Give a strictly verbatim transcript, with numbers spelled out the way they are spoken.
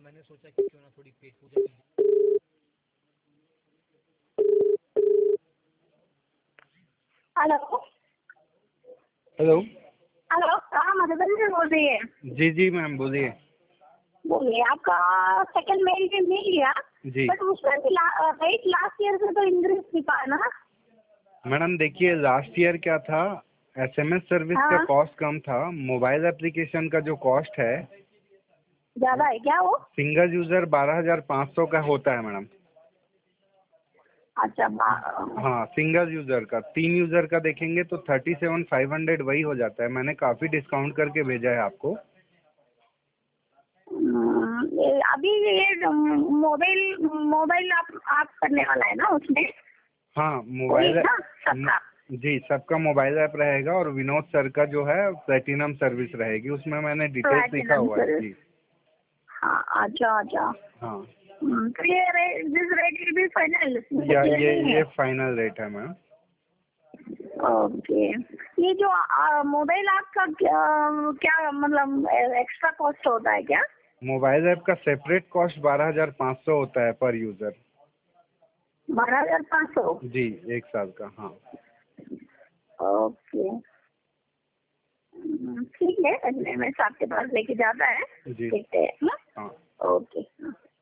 मैंने सोचा कि क्यों ना थोड़ी पेट पूजा की जाए। हेलो हेलो हेलो हाँ मधुबन से बोल रही है। जी जी मैम बोलिए। बोलिए, आपका सेकंड मेल भी मिल गया जी बट उसमें भी रेट लास्ट ईयर से तो इंक्रीज नहीं पाया ना। मैडम देखिए, लास्ट ईयर क्या था, एसएमएस सर्विस का हाँ कॉस्ट कम था। मोबाइल एप्लीकेशन का जो कॉस्ट है ज्यादा है क्या वो? सिंगल यूजर बारह हजार पाँच सौ का होता है मैडम। अच्छा बा- हाँ सिंगल यूजर का, तीन यूजर का देखेंगे तो थर्टी सेवन फाइव हंड्रेड वही हो जाता है। मैंने काफी डिस्काउंट करके भेजा है आपको। हम्म, ये अभी ये मोबाइल मोबाइल आप आप करने वाला है ना उसमें? हाँ वही मोबाइल ना सबका? जी सबका मोबाइल ऐप रहेगा और विनोद सर का जो है प्लेटिनम सर्विस रहेगी, उसमें मैंने डिटेल्स लिखा प्लैटिनम हुआ है सर्विस। जी। हाँ अच्छा अच्छा। हाँ हम्म, तो ये rate this rate will be final, या ये ये नहीं है? ये फाइनल रेट है मैम। ओके। ये जो मोबाइल आपका क्या, क्या मतलब एक्स्ट्रा कॉस्ट होता है क्या? मोबाइल ऐप का सेपरेट कॉस्ट बारह हजार पाँच सौ होता है पर यूजर। बारह हजार पाँच सौ जी एक साल का। हाँ ओके। हम्म, ठीक है, मैं आपके पास लेके जाता है, जी देखते हैं ना। हाँ। ओके।